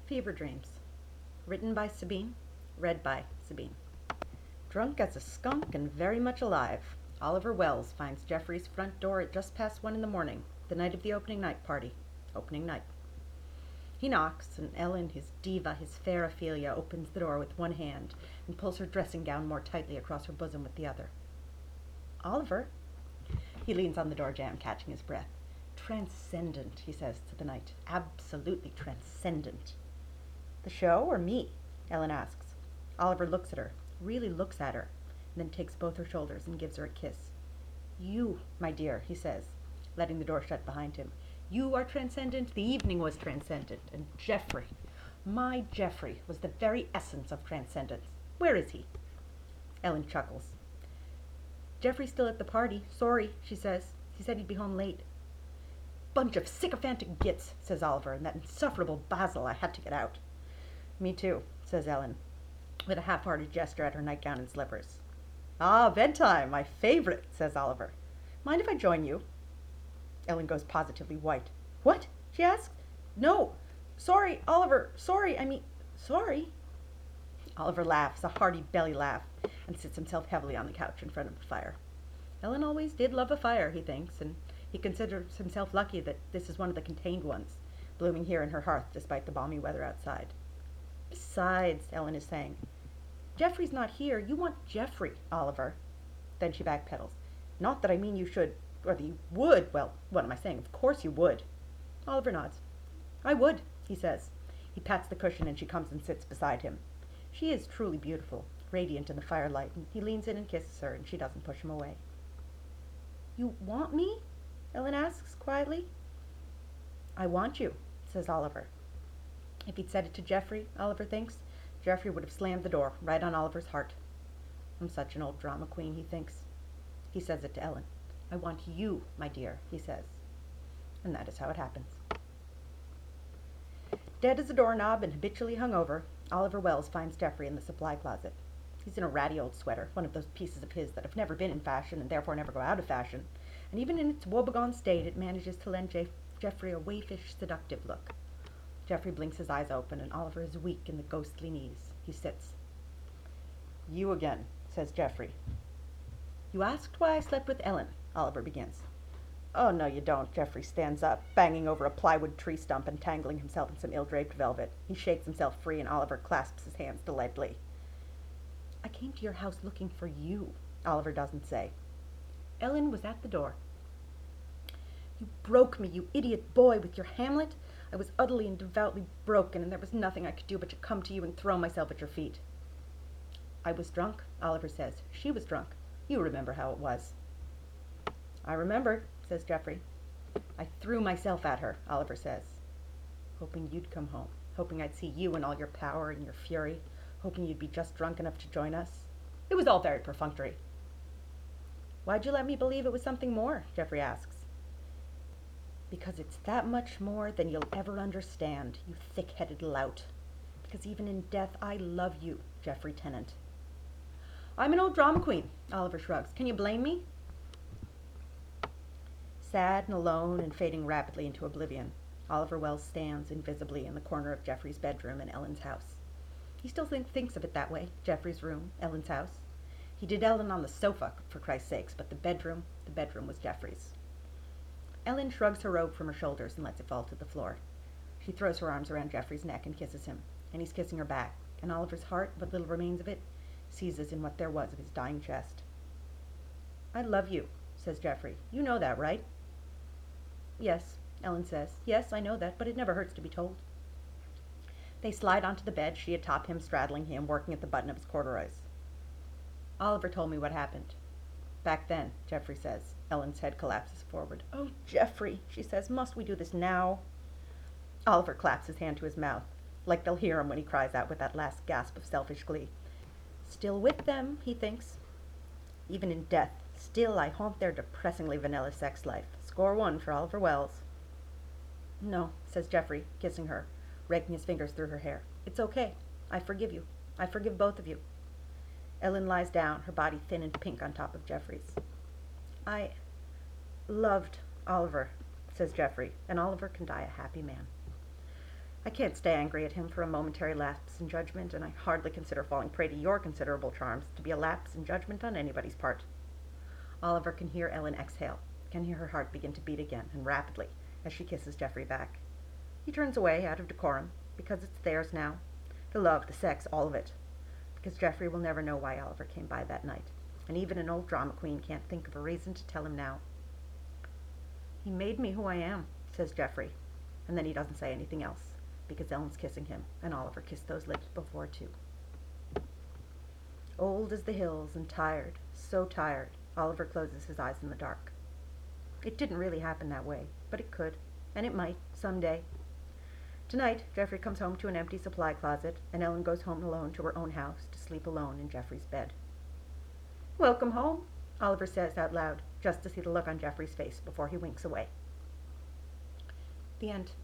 Fever Dreams. Written by Sabine. Read by Sabine. Drunk as a skunk and very much alive, Oliver Wells finds Jeffrey's front door at just past 1 in the morning, the night of the opening night party. Opening night. He knocks, and Ellen, his diva, his fair Ophelia, opens the door with one hand and pulls her dressing gown more tightly across her bosom with the other. Oliver. He leans on the door jamb, catching his breath. Transcendent, he says to the night. Absolutely transcendent. The show or me? Ellen asks. Oliver looks at her, really looks at her, and then takes both her shoulders and gives her a kiss. You, my dear, he says, letting the door shut behind him. You are transcendent, the evening was transcendent, and Geoffrey, my Geoffrey, was the very essence of transcendence. Where is he? Ellen chuckles. Geoffrey's still at the party. Sorry, she says. He said he'd be home late. Bunch of sycophantic gits, says Oliver, and that insufferable Basil I had to get out. Me too, says Ellen, with a half-hearted gesture at her nightgown and slippers. Ah, bedtime, my favorite, says Oliver. Mind if I join you? Ellen goes positively white. What? She asks. No. Sorry, Oliver. Sorry. Oliver laughs, a hearty belly laugh, and sits himself heavily on the couch in front of the fire. Ellen always did love a fire, he thinks, and he considers himself lucky that this is one of the contained ones, blooming here in her hearth despite the balmy weather outside. Besides, Ellen is saying, Geoffrey's not here. You want Geoffrey, Oliver. Then she backpedals. Not that I mean you should, or that you would. Well, what am I saying? Of course you would. Oliver nods. I would, he says. He pats the cushion and she comes and sits beside him. She is truly beautiful, radiant in the firelight, and he leans in and kisses her, and she doesn't push him away. You want me? Ellen asks quietly. I want you, says Oliver. If he'd said it to Geoffrey, Oliver thinks, Geoffrey would have slammed the door right on Oliver's heart. I'm such an old drama queen, he thinks. He says it to Ellen. I want you, my dear, he says. And that is how it happens. Dead as a doorknob and habitually hungover, Oliver Wells finds Geoffrey in the supply closet. He's in a ratty old sweater, one of those pieces of his that have never been in fashion and therefore never go out of fashion, and even in its woebegone state it manages to lend Geoffrey a waifish, seductive look. Geoffrey blinks his eyes open, and Oliver is weak in the ghostly knees. He sits. You again, says Geoffrey. You asked why I slept with Ellen, Oliver begins. Oh, no, you don't. Geoffrey stands up, banging over a plywood tree stump and tangling himself in some ill-draped velvet. He shakes himself free, and Oliver clasps his hands delightedly. I came to your house looking for you, Oliver doesn't say. Ellen was at the door. You broke me, you idiot boy, with your Hamlet. I was utterly and devoutly broken, and there was nothing I could do but to come to you and throw myself at your feet. I was drunk, Oliver says. She was drunk. You remember how it was. I remember, says Geoffrey. I threw myself at her, Oliver says. Hoping you'd come home. Hoping I'd see you in all your power and your fury. Hoping you'd be just drunk enough to join us. It was all very perfunctory. Why'd you let me believe it was something more? Geoffrey asks. Because it's that much more than you'll ever understand, you thick-headed lout. Because even in death, I love you, Geoffrey Tennant. I'm an old drama queen, Oliver shrugs. Can you blame me? Sad and alone and fading rapidly into oblivion, Oliver Wells stands invisibly in the corner of Geoffrey's bedroom in Ellen's house. He still thinks of it that way, Geoffrey's room, Ellen's house. He did Ellen on the sofa, for Christ's sakes, but the bedroom was Geoffrey's. Ellen shrugs her robe from her shoulders and lets it fall to the floor. She throws her arms around Geoffrey's neck and kisses him, and he's kissing her back, and Oliver's heart, what little remains of it, seizes in what there was of his dying chest. I love you, says Geoffrey. You know that, right? Yes, Ellen says. Yes, I know that, but it never hurts to be told. They slide onto the bed, she atop him, straddling him, working at the button of his corduroys. Oliver told me what happened. Back then, Geoffrey says. Ellen's head collapses forward. Oh, Geoffrey, she says, must we do this now? Oliver claps his hand to his mouth, like they'll hear him when he cries out with that last gasp of selfish glee. Still with them, he thinks. Even in death, still I haunt their depressingly vanilla sex life. Score 1 for Oliver Wells. No, says Geoffrey, kissing her, raking his fingers through her hair. It's okay. I forgive you. I forgive both of you. Ellen lies down, her body thin and pink on top of Geoffrey's. I loved Oliver, says Geoffrey, and Oliver can die a happy man. I can't stay angry at him for a momentary lapse in judgment, and I hardly consider falling prey to your considerable charms to be a lapse in judgment on anybody's part." Oliver can hear Ellen exhale, can hear her heart begin to beat again, and rapidly, as she kisses Geoffrey back. He turns away out of decorum, because it's theirs now. The love, the sex, all of it. Because Geoffrey will never know why Oliver came by that night, and even an old drama queen can't think of a reason to tell him now. "He made me who I am," says Geoffrey, and then he doesn't say anything else, because Ellen's kissing him, and Oliver kissed those lips before too. Old as the hills and tired, so tired, Oliver closes his eyes in the dark. It didn't really happen that way, but it could, and it might, someday. Tonight, Geoffrey comes home to an empty supply closet, and Ellen goes home alone to her own house to sleep alone in Geoffrey's bed. "Welcome home," Oliver says out loud, just to see the look on Geoffrey's face before he winks away. The end.